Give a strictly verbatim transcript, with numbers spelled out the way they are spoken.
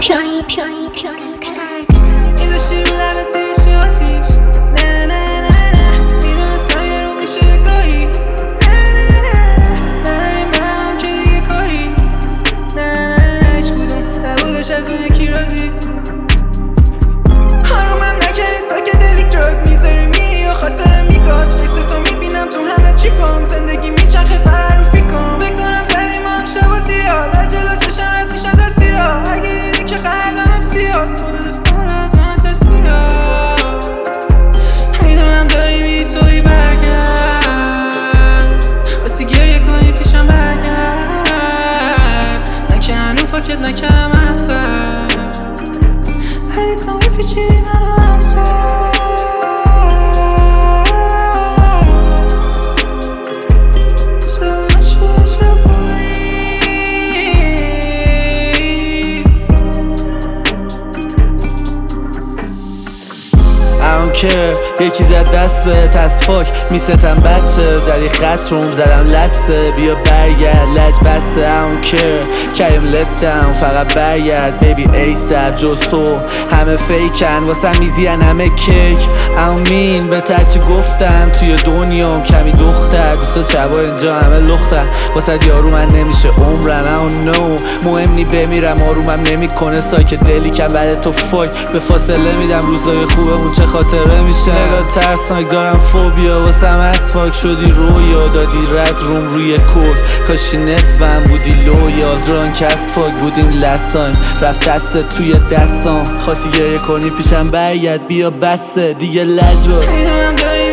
پیاین پیاین پیاین میذاشتی رو لبت زیرش آتیش. نه نه نه نه میدونستم یه رو میشه گاهی. نه نه نه نریم به هم که دیگه کاری. نه نه نه هیچ کدوم نبودش از اون یکی راضی. آرومم نکردی ساکت دلیک دراگ میذاری میری یا خاطر میگاد. فیستو میبینم تو همه چیپام. زندگی میچرخه فرروفی کن. بکنم زدیم هم شب و زیاد در جلو چشم رد میشه تصویرها. اگه دیدی که قلبم هم سیاست خودت فر از آن ترسی ها. میدونم داری میری توی برگرد واسه گریه کنی پیشم برگرد. من که هنو پاکت نکردم اصلا ولی تو میپیچیدی منو از قلب. یکی زد دست به تصفاک میستم بچه زدی خط روم زدم لسه بیا برگرد لج بسته I don't care کریم let down فقط برگرد بیبی ایساب جز تو همه فیکن واسه میزین همه کیک I don't mean به ترچی گفتم توی دنیام کمی دختر دوستا چبا اینجا همه لختن واسه یارو من نمیشه عمرن I don't know مهم نی بمیرم آرومم نمی کنه سایک دلی که بعد تو فاک به فاصله میدم روزای خوبمون چه خاطره میشه نگاه ترسناک دارم فوبیا واسم اسفاک شدی رویا دادی رد روم روی کود کاشی نصفم بودی لویال درانک از فاک بودیم لستایم رفت دست توی دستام خواستی گریه کنی پیشم برگرد بیا بسته دیگه لجبار. میدونم داری